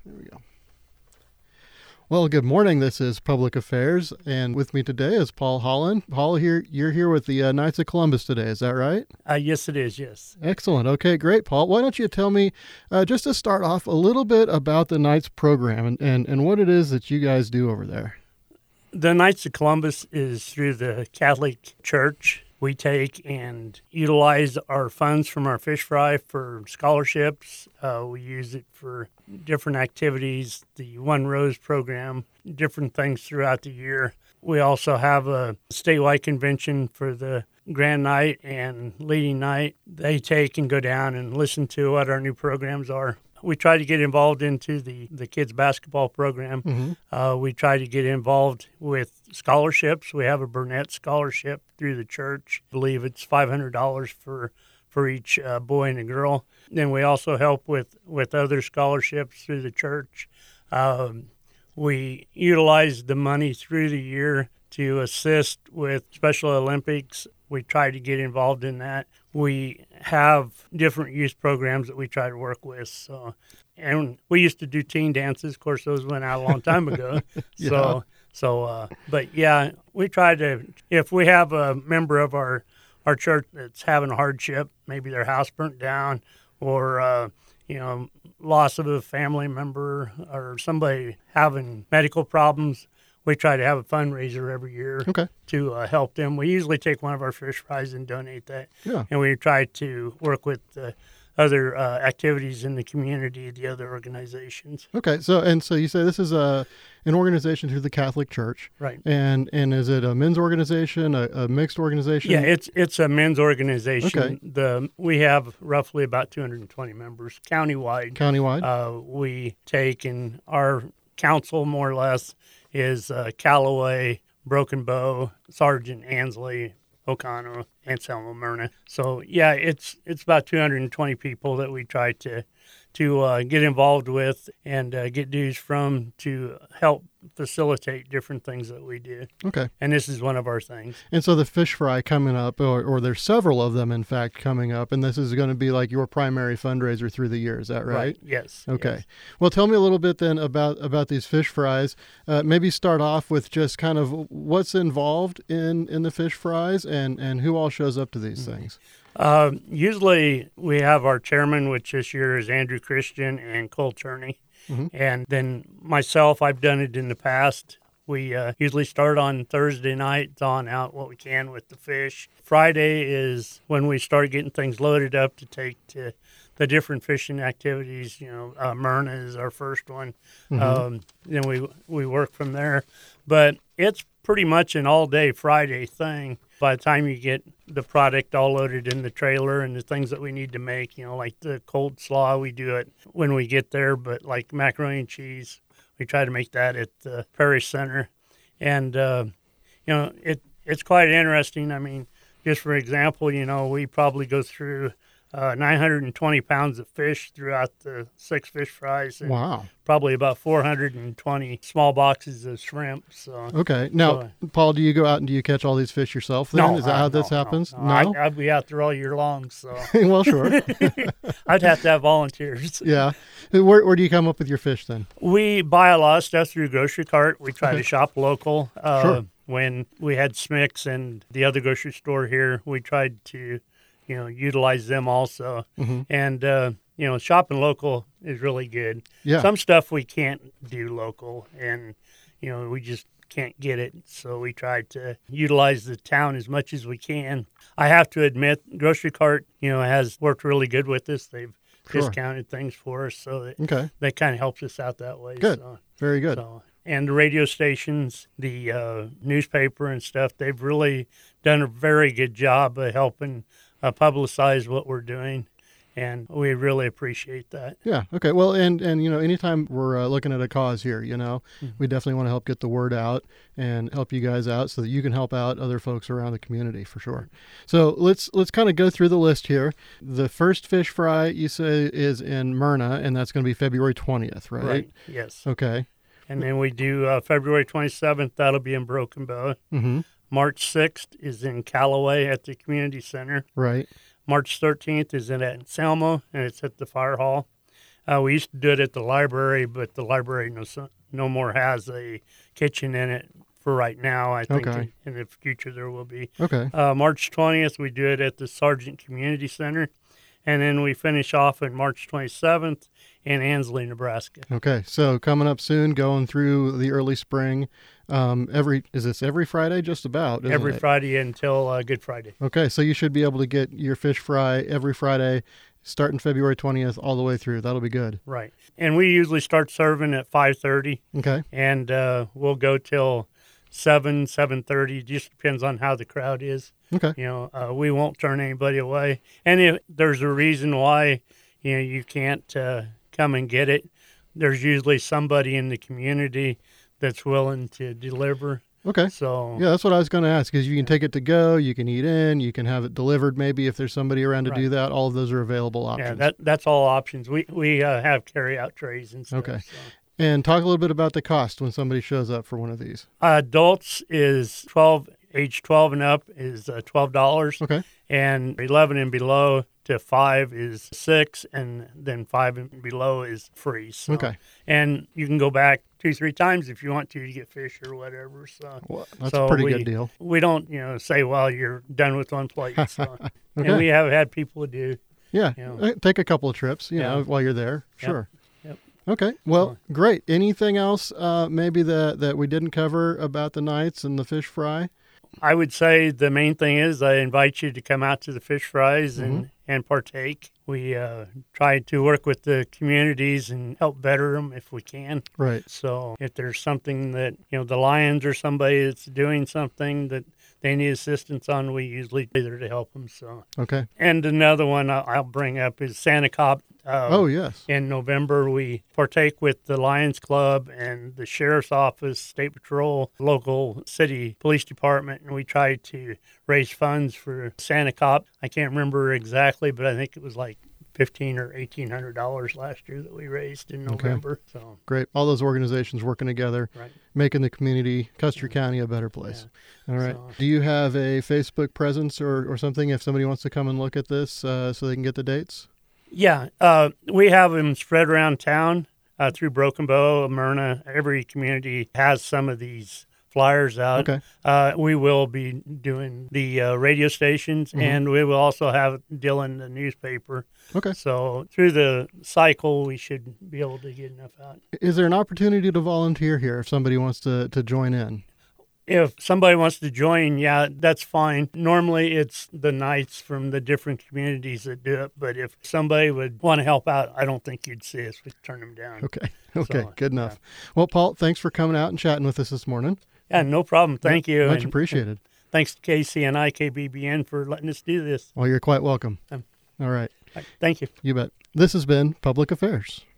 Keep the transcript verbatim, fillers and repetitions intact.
There we go. Well, good morning. This is Public Affairs, and with me today is Paul Holland. Paul, here you're here with the uh, Knights of Columbus today. Is that right? Uh, yes, it is. Yes. Excellent. Okay, great, Paul. Why don't you tell me, uh, just to start off, a little bit about the Knights program and, and, and what it is that you guys do over there? The Knights of Columbus is through the Catholic Church. We take and utilize our funds from our fish fry for scholarships. Uh, we use it for different activities, the One Rose program, different things throughout the year. We also have a statewide convention for the Grand Night and Leading Night. They take and go down and listen to what our new programs are. We try to get involved into the, the kids' basketball program. Mm-hmm. Uh, we try to get involved with scholarships. We have a Burnett scholarship through the church. I believe it's five hundred dollars for, for each uh, boy and a girl. Then we also help with, with other scholarships through the church. Um, we utilize the money through the year to assist with Special Olympics. We try to get involved in that. We have different youth programs that we try to work with. So, and we used to do teen dances. Of course, those went out a long time ago. Yeah. So, so, uh, but yeah, we try to, if we have a member of our, our church that's having a hardship, maybe their house burnt down or, uh, you know, loss of a family member or somebody having medical problems, we try to have a fundraiser every year Okay. to uh, help them. We usually take one of our fish fries and donate that. Yeah. And we try to work with uh, other uh, activities in the community, the other organizations. Okay. So, and so you say this is a an organization through the Catholic Church, Right. And and is it a men's organization, a, a mixed organization? Yeah, it's it's a men's organization. Okay. The we have roughly about two hundred twenty members countywide. Countywide. Uh, we take and our council more or less is uh, Callaway, Broken Bow, Sergeant Ansley, O'Connell, Anselmo, Myrna. So yeah, it's it's about two hundred twenty people that we try to to uh, get involved with and uh, get dues from to help facilitate different things that we do. Okay. And this is one of our things. And so the fish fry coming up, or, or there's several of them, in fact, coming up, and this is going to be like your primary fundraiser through the year. Is that right? Right. Yes. Okay. Yes. Well, tell me a little bit then about, about these fish fries. Uh, maybe start off with just kind of what's involved in, in the fish fries and, and who all shows up to these mm-hmm. things. Uh, usually we have our chairman, which this year is Andrew Christian and Cole Turney. Mm-hmm. And then myself, I've done it in the past. We uh, usually start on Thursday night, thawing out what we can with the fish. Friday is when we start getting things loaded up to take to the different fishing activities. You know, uh, Myrna is our first one. Mm-hmm. Um, then we we work from there. But it's pretty much an all-day Friday thing. By the time you get the product all loaded in the trailer and the things that we need to make, you know, like the cold slaw, we do it when we get there. But like macaroni and cheese, we try to make that at the Parish Center. And, uh, you know, it it's quite interesting. I mean, just for example, you know, we probably go through uh, nine hundred twenty pounds of fish throughout the six fish fries. And wow. Probably about four hundred twenty small boxes of shrimp. So okay. Now, so, Paul, do you go out and do you catch all these fish yourself then? No. Is that uh, how no, this happens? No. no? I, I'd be out there all year long. So well, sure. I'd have to have volunteers. Yeah. Where, where do you come up with your fish then? We buy a lot of stuff through grocery cart. We try okay. to shop local. Uh, sure. When we had Smicks and the other grocery store here, we tried to, you know, utilize them also. Mm-hmm. And, uh, you know, shopping local is really good. Yeah. Some stuff we can't do local, and, you know, we just can't get it. So we try to utilize the town as much as we can. I have to admit, Grocery Cart, you know, has worked really good with us. They've sure. discounted things for us, so that, okay. that kind of helps us out that way. Good. So, Very good. So, and the radio stations, the uh, newspaper and stuff, they've really done a very good job of helping uh, publicize what we're doing. And we really appreciate that. Yeah. Okay. Well, and, and you know, anytime we're uh, looking at a cause here, you know, mm-hmm. we definitely want to help get the word out and help you guys out so that you can help out other folks around the community for sure. So let's let's kind of go through the list here. The first fish fry you say is in Myrna, and that's going to be February twentieth, right? Right. Yes. Okay. And then we do uh, February twenty-seventh. That'll be in Broken Bow. Mm-hmm. March sixth is in Callaway at the community center. Right. March thirteenth is in Anselmo, and it's at the fire hall. Uh, we used to do it at the library, but the library no, no more has a kitchen in it for right now. I think Okay. in, in the future there will be. Okay. Uh, March twentieth, we do it at the Sargent Community Center. And then we finish off on March twenty-seventh in Ansley, Nebraska. Okay. So coming up soon, going through the early spring. Um, every is this every Friday? Just about isn't Every it? Friday until uh, Good Friday. Okay. So you should be able to get your fish fry every Friday, starting February twentieth all the way through. That'll be good. Right. And we usually start serving at five thirty, Okay. and uh, we'll go till seven, seven thirty. Just depends on how the crowd is. Okay. You know, uh, we won't turn anybody away. And if there's a reason why, you know, you can't uh, come and get it, there's usually somebody in the community that's willing to deliver. Okay. So Yeah, that's what I was going to ask, because you can take it to go, you can eat in, you can have it delivered maybe if there's somebody around to Right. do that. All of those are available options. yeah, that that's all options. We we uh, have carry out trays and stuff. Okay. So. And talk a little bit about the cost when somebody shows up for one of these. Uh, adults is twelve, age twelve and up is uh, twelve dollars. Okay. And eleven and below to five is six, and then five and below is free. So, Okay. And you can go back two, three times if you want to to get fish or whatever. So Well, that's so a pretty we, good deal. We don't, you know, say, well, you're done with one plate. So. Okay. And we have had people do. Yeah. you know. Uh, Take a couple of trips, you Yeah. know, while you're there. Yep. Sure. Yep. Okay. Well, great. Anything else uh, maybe that, that we didn't cover about the nights and the fish fry? I would say the main thing is I invite you to come out to the fish fries and, and partake. We uh, try to work with the communities and help better them if we can. Right. So if there's something that, you know, the Lions or somebody that's doing something that they need assistance on, we usually be there to help them. So, Okay. and another one I'll I'll bring up is Santa Cop. Uh, Oh, yes. In November, we partake with the Lions Club and the Sheriff's Office, State Patrol, local city police department, and we try to raise funds for Santa Cop. I can't remember exactly, but I think it was like fifteen or eighteen hundred dollars last year that we raised in November. So Great. All those organizations working together, right. making the community, Custer County, a better place. All right. So- Do you have a Facebook presence or, or something if somebody wants to come and look at this uh, so they can get the dates? Yeah, uh, we have them spread around town uh, through Broken Bow, Myrna. Every community has some of these flyers out. Okay. Uh, we will be doing the uh, radio stations, Mhm. and we will also have it deal in the newspaper. Okay. So through the cycle, we should be able to get enough out. Is there an opportunity to volunteer here if somebody wants to, to join in? If somebody wants to join, yeah, that's fine. Normally, it's the Knights from the different communities that do it. But if somebody would want to help out, I don't think you'd see us. We'd turn them down. Okay. Okay. So, Good enough. Well, Paul, thanks for coming out and chatting with us this morning. Yeah, no problem. Thank you. Much And appreciated. thanks to K C N I K B B N for letting us do this. Well, you're quite welcome. Um, All right. Thank you. You bet. This has been Public Affairs.